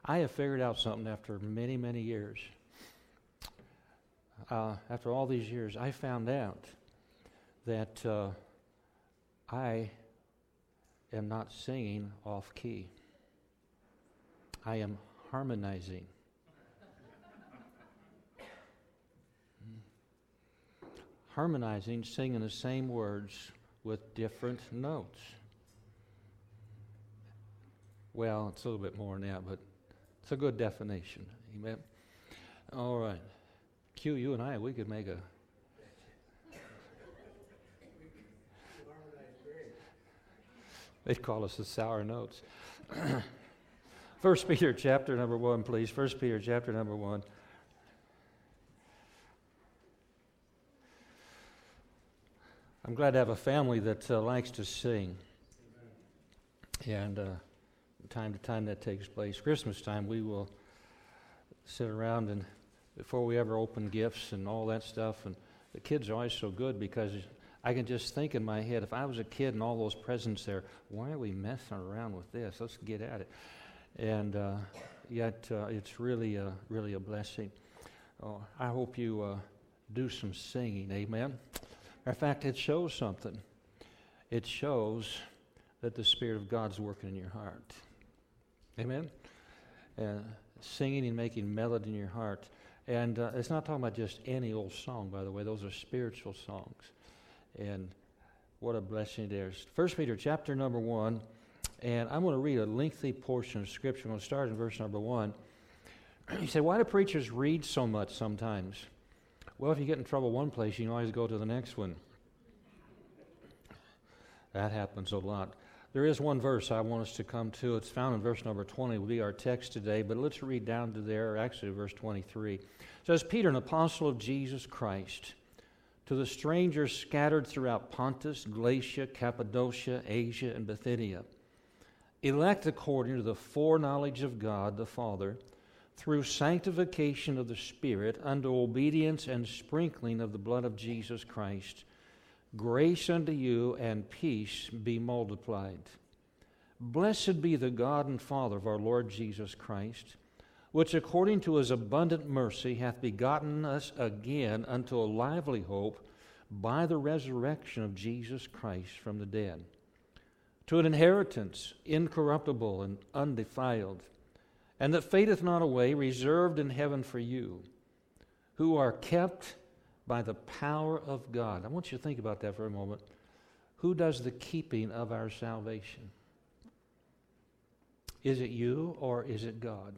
I have figured out something after many, many years. After all these years, I found out that I am not singing off key. I am harmonizing. Harmonizing, singing the same words with different notes. Well, it's a little bit more than that, but it's a good definition. Amen. All right. Q, you and I, we could make a... They'd call us the sour notes. 1 Peter chapter number 1, please. 1 Peter chapter number 1. I'm glad to have a family that likes to sing. And time to time that takes place. Christmas time, we will sit around and before we ever open gifts and all that stuff, and the kids are always so good because I can just think in my head, if I was a kid and all those presents there, why are we messing around with this? Let's get at it. And yet it's really a blessing. Oh, I hope you do some singing, amen? In fact, it shows something. It shows that the Spirit of God's working in your heart. Amen? Singing and making melody in your heart. And it's not talking about just any old song, by the way. Those are spiritual songs. And what a blessing it is. 1 Peter chapter number 1. And I'm going to read a lengthy portion of Scripture. I'm going to start in verse number 1. You say, why do preachers read so much sometimes? Well, if you get in trouble one place, you can always go to the next one. That happens a lot. There is one verse I want us to come to. It's found in verse number 20. It will be our text today, but let's read down to there, actually verse 23. It says, Peter, an apostle of Jesus Christ, to the strangers scattered throughout Pontus, Galatia, Cappadocia, Asia, and Bithynia, elect according to the foreknowledge of God the Father, through sanctification of the Spirit, unto obedience and sprinkling of the blood of Jesus Christ, grace unto you and peace be multiplied. Blessed be the God and Father of our Lord Jesus Christ, which according to his abundant mercy hath begotten us again unto a lively hope by the resurrection of Jesus Christ from the dead, to an inheritance incorruptible and undefiled, and that fadeth not away, reserved in heaven for you, who are kept by the power of God. I want you to think about that for a moment. Who does the keeping of our salvation? Is it you or is it God?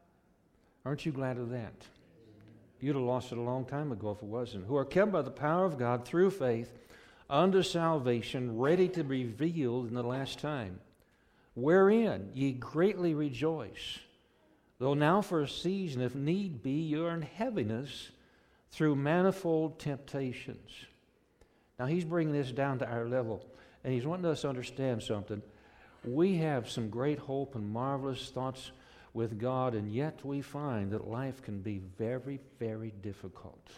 Aren't you glad of that? You'd have lost it a long time ago if it wasn't. Who are kept by the power of God through faith unto salvation, ready to be revealed in the last time, wherein ye greatly rejoice, though now for a season, if need be, you are in heaviness through manifold temptations. Now he's bringing this down to our level, and he's wanting us to understand something. We have some great hope and marvelous thoughts with God, and yet we find that life can be very, very difficult.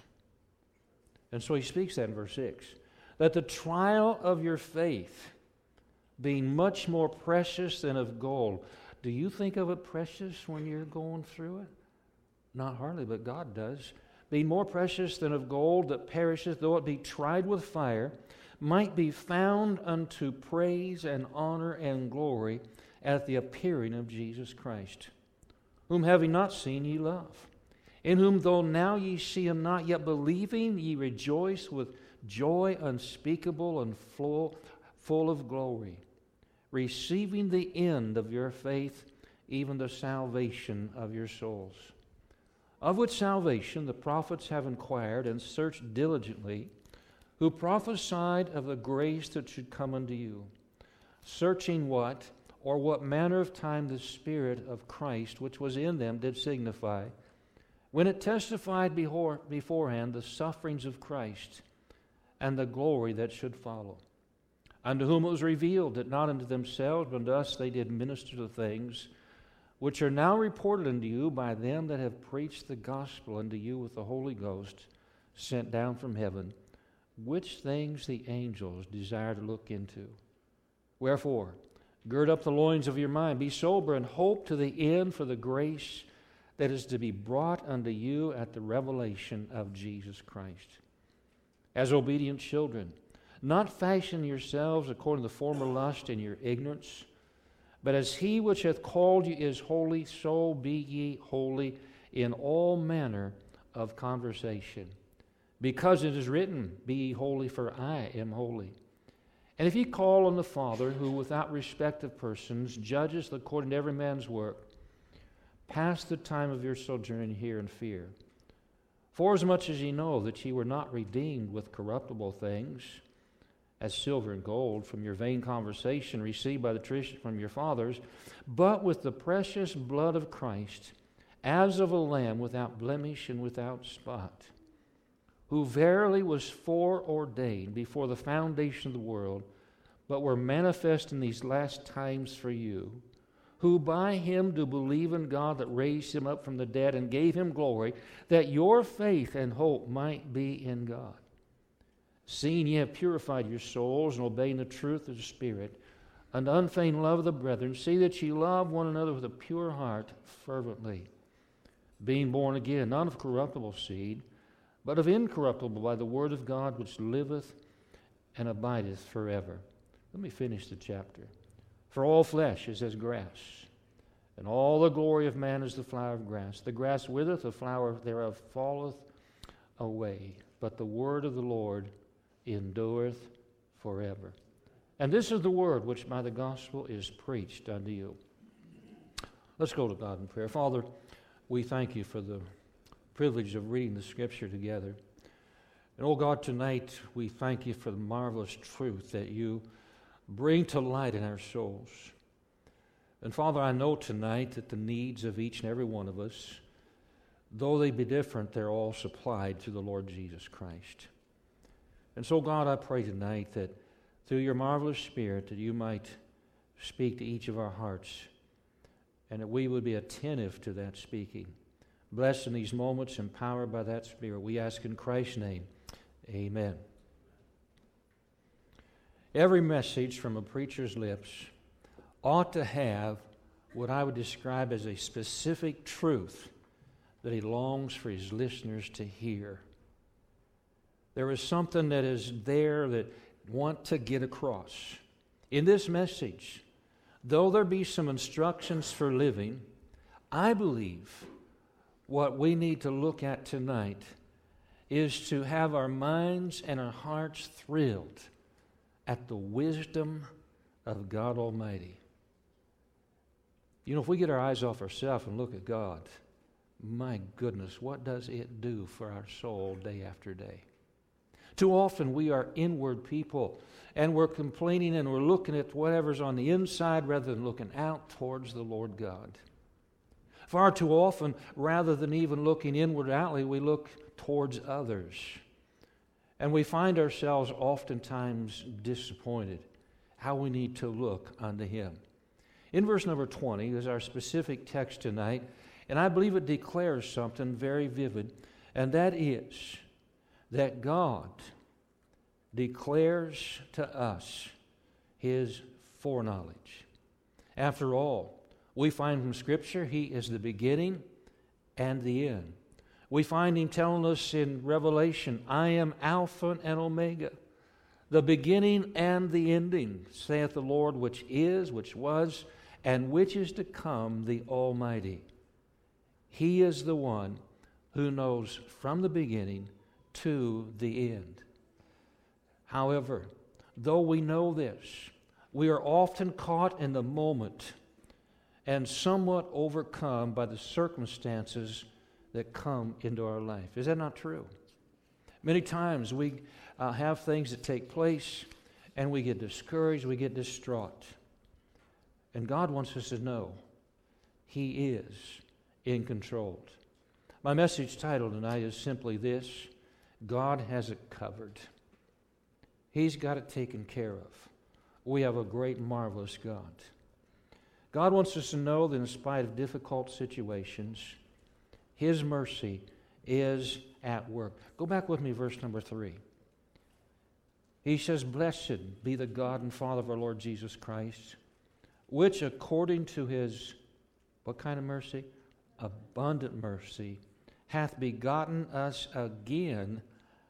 And so he speaks that in verse 6, that the trial of your faith, being much more precious than of gold. Do you think of it precious when you're going through it? Not hardly, but God does. Being more precious than of gold that perisheth, though it be tried with fire, might be found unto praise and honor and glory at the appearing of Jesus Christ, whom having not seen ye love, in whom though now ye see him not, yet believing ye rejoice with joy unspeakable and full of glory, receiving the end of your faith, even the salvation of your souls. Of which salvation the prophets have inquired and searched diligently, who prophesied of the grace that should come unto you, searching what or what manner of time the Spirit of Christ which was in them did signify, when it testified beforehand the sufferings of Christ and the glory that should follow, unto whom it was revealed that not unto themselves but unto us they did minister the things which are now reported unto you by them that have preached the gospel unto you with the Holy Ghost sent down from heaven, which things the angels desire to look into. Wherefore, Gird up the loins of your mind. Be sober and hope to the end for the grace that is to be brought unto you at the revelation of Jesus Christ. As obedient children, not fashion yourselves according to the former lust in your ignorance, but as he which hath called you is holy, so be ye holy in all manner of conversation. Because it is written, Be ye holy, for I am holy. And if ye call on the Father, who without respect of persons judges according to every man's work, pass the time of your sojourn here in fear. Forasmuch as ye know that ye were not redeemed with corruptible things, as silver and gold, from your vain conversation received by the tradition from your fathers, but with the precious blood of Christ, as of a lamb without blemish and without spot, who verily was foreordained before the foundation of the world, but were manifest in these last times for you, who by him do believe in God that raised him up from the dead and gave him glory, that your faith and hope might be in God. Seeing ye have purified your souls and obeying the truth of the Spirit, and unfeigned love of the brethren, see that ye love one another with a pure heart fervently, being born again, not of corruptible seed, but of incorruptible by the word of God, which liveth and abideth forever. Let me finish the chapter. For all flesh is as grass, and all the glory of man is the flower of grass. The grass withereth, the flower thereof falleth away, but the word of the Lord endureth forever. And this is the word which by the gospel is preached unto you. Let's go to God in prayer. Father, we thank you for the privilege of reading the Scripture together. And, oh God, tonight we thank you for the marvelous truth that you bring to light in our souls. And, Father, I know tonight that the needs of each and every one of us, though they be different, they're all supplied through the Lord Jesus Christ. And so, God, I pray tonight that through your marvelous Spirit that you might speak to each of our hearts and that we would be attentive to that speaking. Blessed in these moments, empowered by that Spirit. We ask in Christ's name, amen. Every message from a preacher's lips ought to have what I would describe as a specific truth that he longs for his listeners to hear. There is something that is there that want to get across. In this message, though there be some instructions for living, I believe what we need to look at tonight is to have our minds and our hearts thrilled at the wisdom of God Almighty. You know, if we get our eyes off ourselves and look at God, my goodness, what does it do for our soul day after day? Too often we are inward people, and we're complaining and we're looking at whatever's on the inside rather than looking out towards the Lord God. Far too often, rather than even looking inward outwardly, we look towards others. And we find ourselves oftentimes disappointed how we need to look unto Him. In verse number 20 is our specific text tonight, and I believe it declares something very vivid, and that is that God declares to us His foreknowledge. After all, we find from Scripture He is the beginning and the end. We find Him telling us in Revelation, I am Alpha and Omega, the beginning and the ending, saith the Lord, which is, which was, and which is to come, the Almighty. He is the one who knows from the beginning to the end. However, though we know this, we are often caught in the moment and somewhat overcome by the circumstances that come into our life. Is that not true? Many times we have things that take place and we get discouraged, we get distraught. And God wants us to know He is in control. My message title tonight is simply this: God has it covered. He's got it taken care of. We have a great, marvelous God. God wants us to know that in spite of difficult situations, His mercy is at work. Go back with me, verse number 3. He says, Blessed be the God and Father of our Lord Jesus Christ, which according to his, what kind of mercy? Abundant mercy, hath begotten us again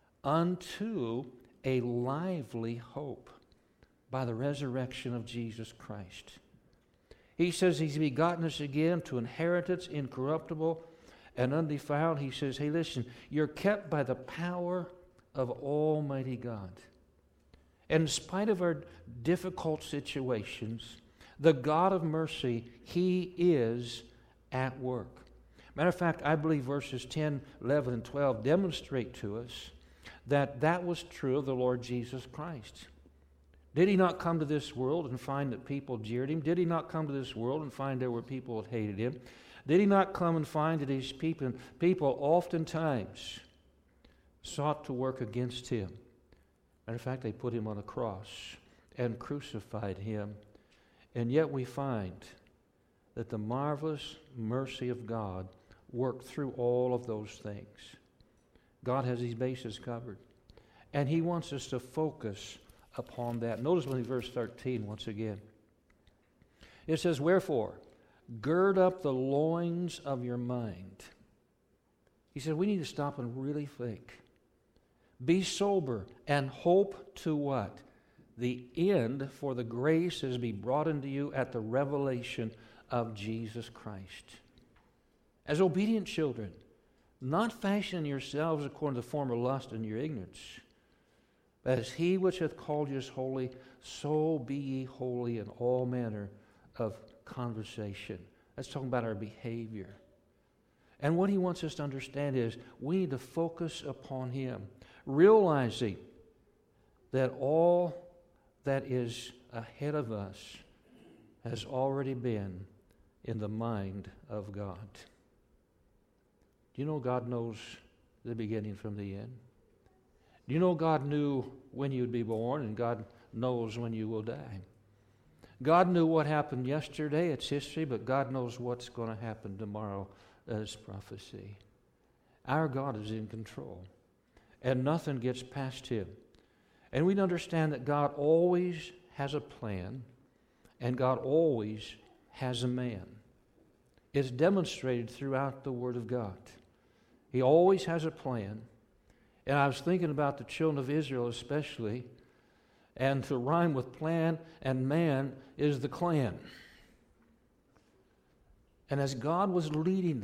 unto a lively hope by the resurrection of Jesus Christ. He says he's begotten us again to inheritance incorruptible and undefiled. He says, hey, listen, you're kept by the power of Almighty God. And in spite of our difficult situations, the God of mercy, He is at work. Matter of fact, I believe verses 10, 11, and 12 demonstrate to us that that was true of the Lord Jesus Christ. Did He not come to this world and find that people jeered Him? Did He not come to this world and find there were people that hated Him? Did He not come and find that these people oftentimes sought to work against Him? Matter of fact, they put Him on a cross and crucified Him. And yet we find that the marvelous mercy of God worked through all of those things. God has these bases covered. And He wants us to focus upon that. Notice with me verse 13 once again. It says, wherefore, gird up the loins of your mind. He said, we need to stop and really think. Be sober and hope to what? The end, for the grace is to be brought into you at the revelation of Jesus Christ. As obedient children, not fashioning yourselves according to the former lust and your ignorance, but as He which hath called you is holy, so be ye holy in all manner of conversation. That's talking about our behavior. And what He wants us to understand is we need to focus upon Him, realizing that all that is ahead of us has already been in the mind of God. Do you know God knows the beginning from the end? Do you know God knew when you'd be born, and God knows when you will die? God knew what happened yesterday, it's history, but God knows what's going to happen tomorrow as prophecy. Our God is in control, and nothing gets past Him. And we understand that God always has a plan, and God always has a man. It's demonstrated throughout the Word of God. He always has a plan. And I was thinking about the children of Israel especially, and to rhyme with plan and man is the clan. And as God was leading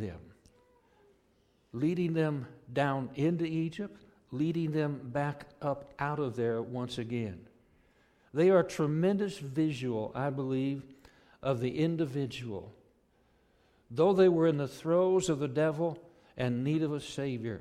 them down into Egypt, leading them back up out of there once again. They are a tremendous visual, I believe, of the individual. Though they were in the throes of the devil and need of a Savior,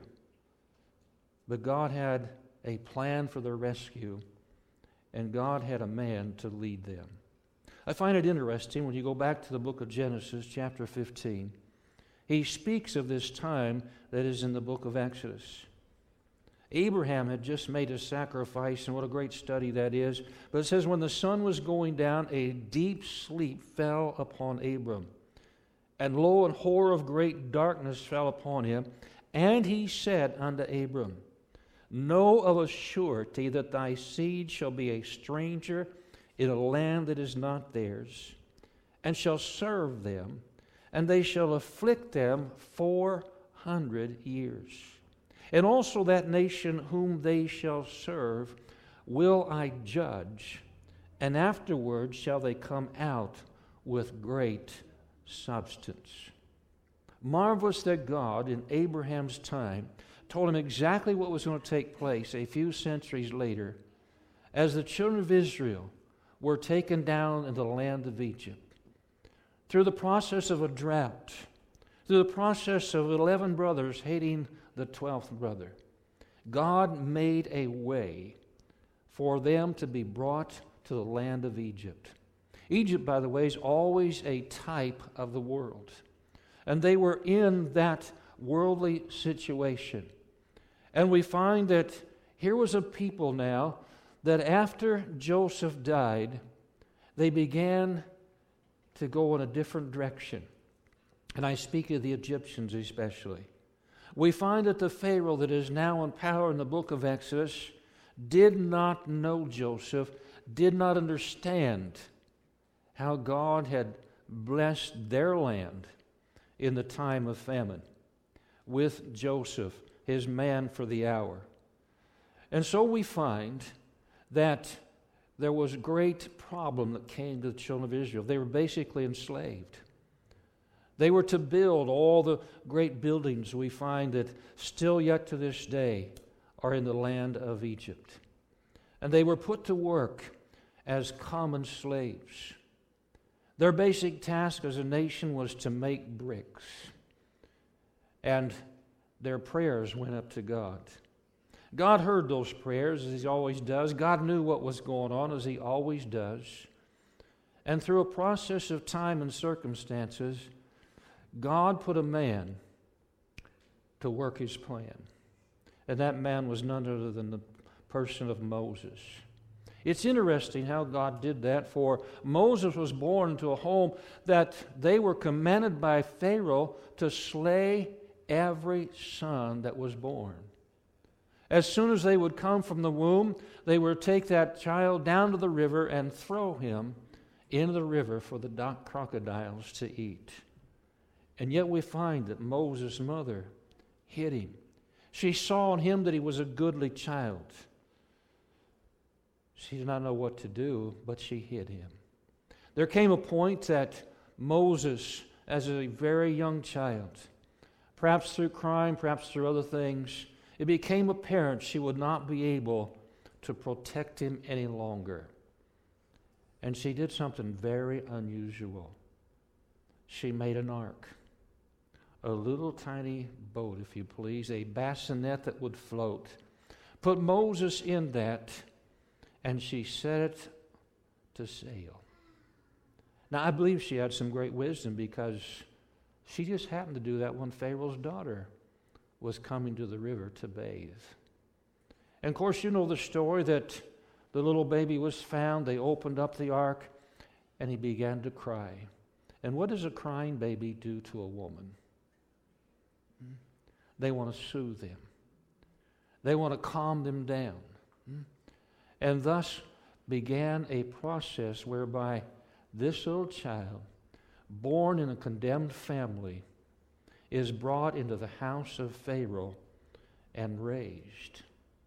but God had a plan for their rescue, and God had a man to lead them. I find it interesting when you go back to the book of Genesis, chapter 15, He speaks of this time that is in the book of Exodus. Abraham had just made a sacrifice, and what a great study that is. But it says, when the sun was going down, a deep sleep fell upon Abram. And lo, an horror of great darkness fell upon him. And he said unto Abram, know of a surety that thy seed shall be a stranger in a land that is not theirs, and shall serve them, and they shall afflict them 400 years. And also that nation whom they shall serve will I judge, and afterward shall they come out with great substance. Marvelous that God, in Abraham's time, told him exactly what was going to take place a few centuries later as the children of Israel were taken down into the land of Egypt. Through the process of a drought, through the process of 11 brothers hating the 12th brother, God made a way for them to be brought to the land of Egypt. Egypt, by the way, is always a type of the world. And they were in that worldly situation. And we find that here was a people now that after Joseph died, they began to go in a different direction. And I speak of the Egyptians especially. We find that the Pharaoh that is now in power in the book of Exodus did not know Joseph, did not understand how God had blessed their land in the time of famine with Joseph, his man for the hour. And so we find that there was a great problem that came to the children of Israel. They were basically enslaved. They were to build all the great buildings we find that still yet to this day are in the land of Egypt. And they were put to work as common slaves. Their basic task as a nation was to make bricks. And their prayers went up to God. God heard those prayers, as He always does. God knew what was going on, as He always does. And through a process of time and circumstances, God put a man to work His plan. And that man was none other than the person of Moses. It's interesting how God did that, for Moses was born into a home that they were commanded by Pharaoh to slay every son that was born. As soon as they would come from the womb, they would take that child down to the river and throw him into the river for the crocodiles to eat. And yet we find that Moses' mother hid him. She saw in him that he was a goodly child. She did not know what to do, but she hid him. There came a point that Moses, as a very young child, perhaps through crime, perhaps through other things, it became apparent she would not be able to protect him any longer. And she did something very unusual. She made an ark. A little tiny boat, if you please, a bassinet that would float. Put Moses in that, and she set it to sail. Now, I believe she had some great wisdom, because she just happened to do that when Pharaoh's daughter was coming to the river to bathe. And of course, you know the story that the little baby was found. They opened up the ark, and he began to cry. And what does a crying baby do to a woman? They want to soothe them. They want to calm them down. And thus began a process whereby this little child, born in a condemned family, is brought into the house of Pharaoh and raised.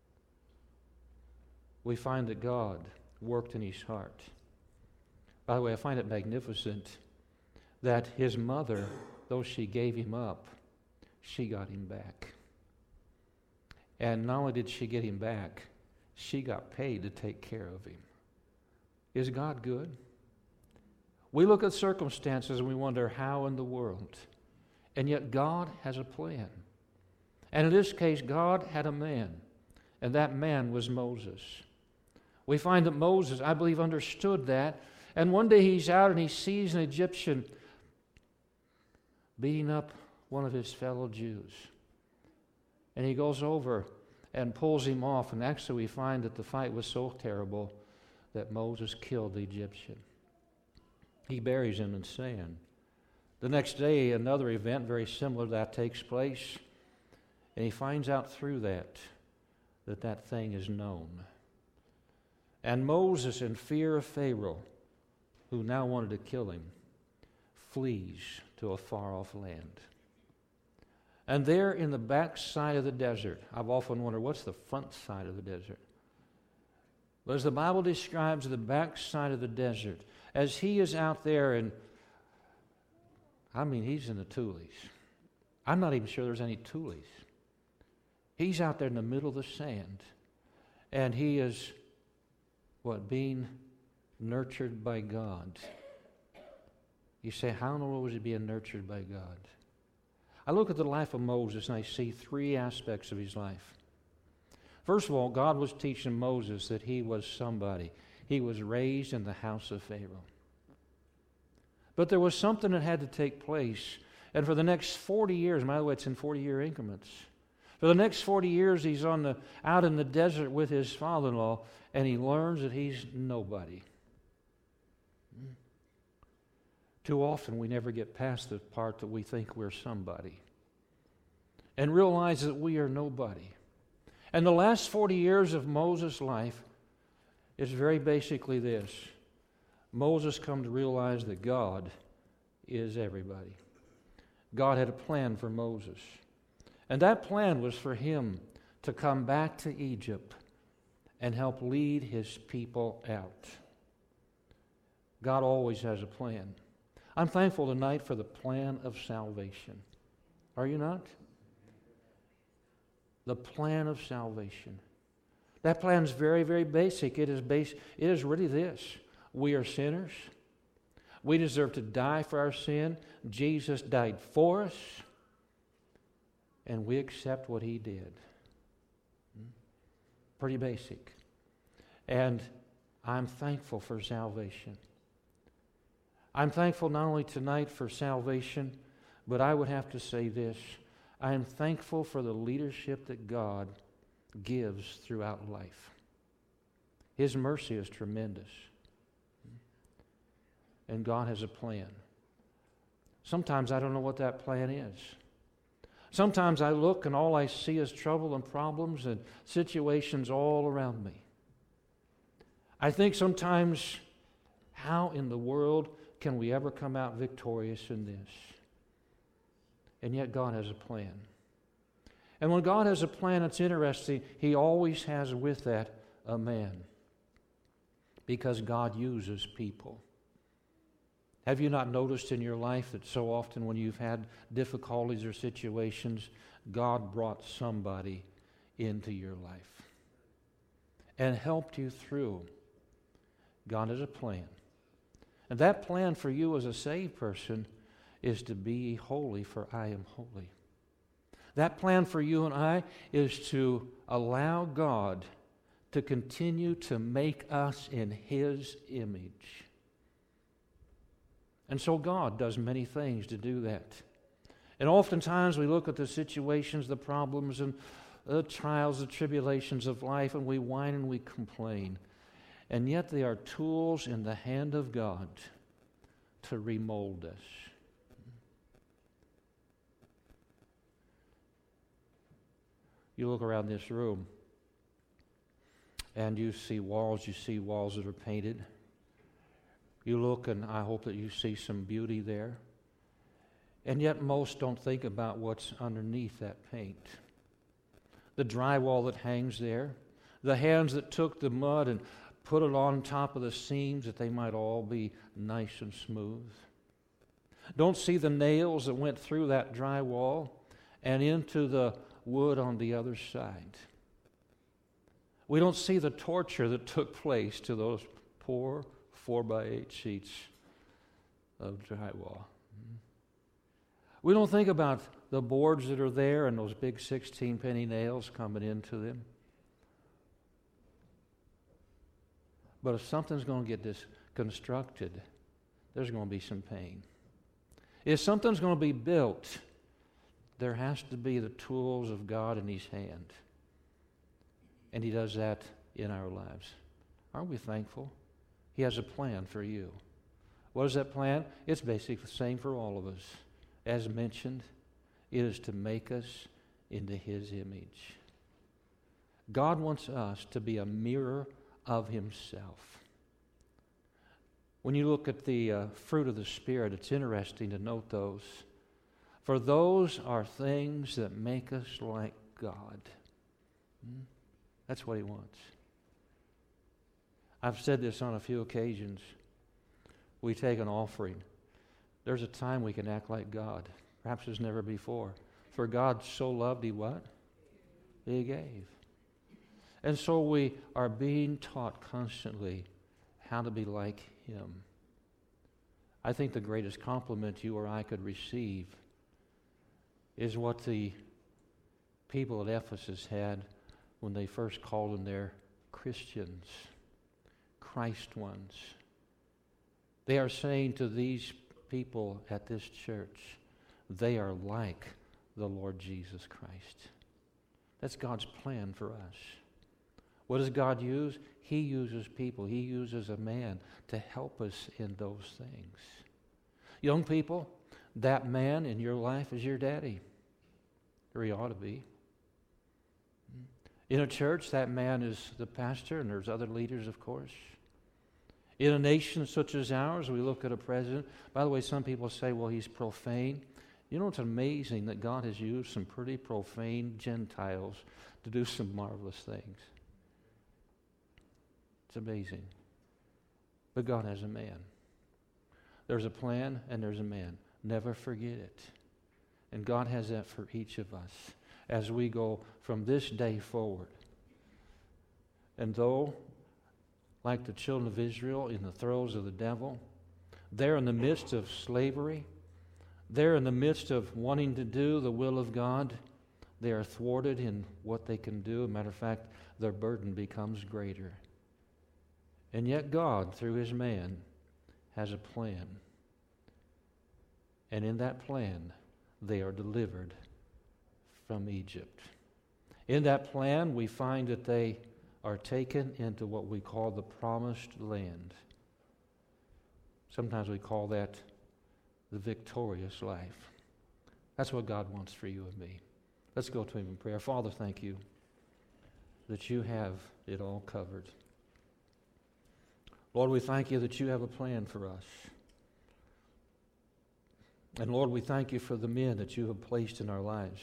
We find that God worked in his heart. By the way, I find it magnificent that his mother, though she gave him up, she got him back. And not only did she get him back, she got paid to take care of him. Is God good? We look at circumstances and we wonder how in the world. And yet God has a plan. And in this case, God had a man. And that man was Moses. We find that Moses, I believe, understood that. And one day he's out and he sees an Egyptian beating up one of his fellow Jews. And he goes over and pulls him off. And actually we find that the fight was so terrible that Moses killed the Egyptian. He buries him in sand. The next day, another event very similar to that takes place. And he finds out through that thing is known. And Moses, in fear of Pharaoh, who now wanted to kill him, flees to a far-off land. And there in the back side of the desert, I've often wondered, what's the front side of the desert? But as the Bible describes the back side of the desert, as he is out there, and he's in the tules. I'm not even sure there's any tules. He's out there in the middle of the sand, and he is, being nurtured by God. You say, how in the world was he being nurtured by God? I look at the life of Moses and I see three aspects of his life. First of all, God was teaching Moses that he was somebody. He was raised in the house of Pharaoh. But there was something that had to take place. And for the next 40 years, by the way, it's in 40-year increments. For the next 40 years, he's out in the desert with his father-in-law, and he learns that he's nobody. Too often, we never get past the part that we think we're somebody and realize that we are nobody. And the last 40 years of Moses' life is very basically this. Moses come to realize that God is everybody. God had a plan for Moses. And that plan was for him to come back to Egypt and help lead his people out. God always has a plan. I'm thankful tonight for the plan of salvation. Are you not? The plan of salvation. That plan is very, very basic. It is really this. We are sinners. We deserve to die for our sin. Jesus died for us. And we accept what he did. Pretty basic. And I'm thankful for salvation. I'm thankful not only tonight for salvation, but I would have to say this. I am thankful for the leadership that God gives throughout life. His mercy is tremendous. And God has a plan. Sometimes I don't know what that plan is. Sometimes I look and all I see is trouble and problems and situations all around me. I think sometimes, how in the world can we ever come out victorious in this? And yet God has a plan. And when God has a plan, it's interesting, he always has with that a man. Because God uses people. Have you not noticed in your life that so often when you've had difficulties or situations, God brought somebody into your life and helped you through? God has a plan. And that plan for you as a saved person is to be holy, for I am holy. That plan for you and I is to allow God to continue to make us in his image. And so God does many things to do that. And oftentimes we look at the situations, the problems, and the trials, the tribulations of life, and we whine and we complain. And yet they are tools in the hand of God to remold us. You look around this room, and you see walls that are painted. You look, and I hope that you see some beauty there. And yet most don't think about what's underneath that paint. The drywall that hangs there, the hands that took the mud and put it on top of the seams that they might all be nice and smooth. Don't see the nails that went through that drywall and into the wood on the other side. We don't see the torture that took place to those poor 4x8 sheets of drywall. We don't think about the boards that are there and those big 16-penny nails coming into them. But if something's going to get constructed, there's going to be some pain. If something's going to be built, there has to be the tools of God in his hand. And he does that in our lives. Aren't we thankful? He has a plan for you. What is that plan? It's basically the same for all of us. As mentioned, it is to make us into his image. God wants us to be a mirror of himself. When you look at the fruit of the Spirit, it's interesting to note those. For those are things that make us like God. That's what he wants. I've said this on a few occasions. We take an offering. There's a time we can act like God. Perhaps as never before. For God so loved, he what? He gave. And so we are being taught constantly how to be like him. I think the greatest compliment you or I could receive is what the people at Ephesus had when they first called them their Christians, Christ ones. They are saying to these people at this church, they are like the Lord Jesus Christ. That's God's plan for us. What does God use? He uses people. He uses a man to help us in those things. Young people, that man in your life is your daddy. Or he ought to be. In a church, that man is the pastor, and there's other leaders, of course. In a nation such as ours, we look at a president. By the way, some people say, well, he's profane. You know, it's amazing that God has used some pretty profane Gentiles to do some marvelous things. It's amazing. But God has a man. There's a plan and there's a man. Never forget it. And God has that for each of us as we go from this day forward. And though, like the children of Israel in the throes of the devil, they're in the midst of slavery, they're in the midst of wanting to do the will of God, they are thwarted in what they can do. As a matter of fact, their burden becomes greater. And yet God, through His man, has a plan. And in that plan, they are delivered from Egypt. In that plan, we find that they are taken into what we call the promised land. Sometimes we call that the victorious life. That's what God wants for you and me. Let's go to Him in prayer. Father, thank you that you have it all covered. Lord, we thank you that you have a plan for us. And Lord, we thank you for the men that you have placed in our lives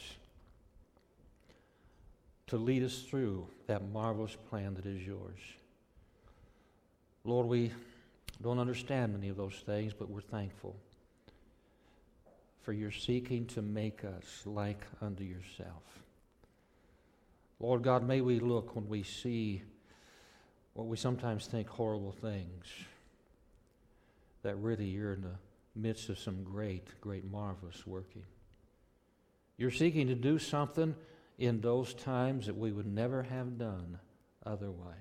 to lead us through that marvelous plan that is yours. Lord, we don't understand many of those things, but we're thankful for your seeking to make us like unto yourself. Lord God, may we look when we see what we sometimes think horrible things, that really you're in the midst of some great, great, marvelous working. You're seeking to do something in those times that we would never have done otherwise.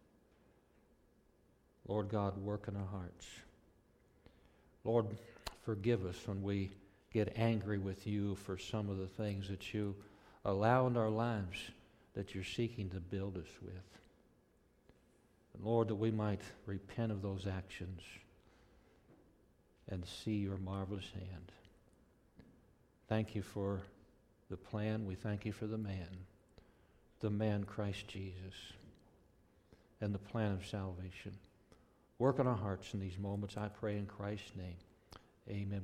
Lord God, work in our hearts. Lord, forgive us when we get angry with you for some of the things that you allow in our lives that you're seeking to build us with. And Lord, that we might repent of those actions and see your marvelous hand. Thank you for the plan. We thank you for the man Christ Jesus, and the plan of salvation. Work on our hearts in these moments, I pray in Christ's name. Amen.